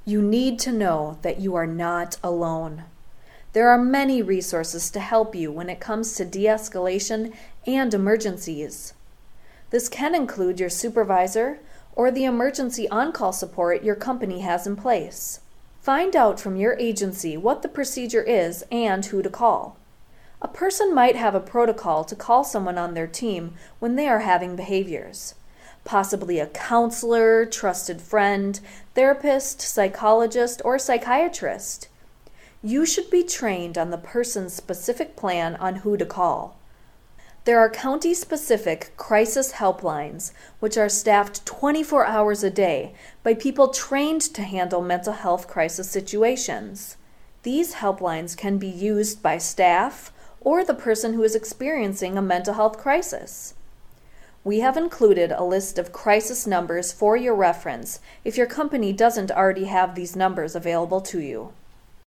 You need to know that you are not alone. There are many resources to help you when it comes to de-escalation and emergencies. This can include your supervisor or the emergency on-call support your company has in place. Find out from your agency what the procedure is and who to call. A person might have a protocol to call someone on their team when they are having behaviors. Possibly a counselor, trusted friend, therapist, psychologist, or psychiatrist. You should be trained on the person's specific plan on who to call. There are county-specific crisis helplines, which are staffed 24 hours a day by people trained to handle mental health crisis situations. These helplines can be used by staff or the person who is experiencing a mental health crisis. We have included a list of crisis numbers for your reference if your company doesn't already have these numbers available to you.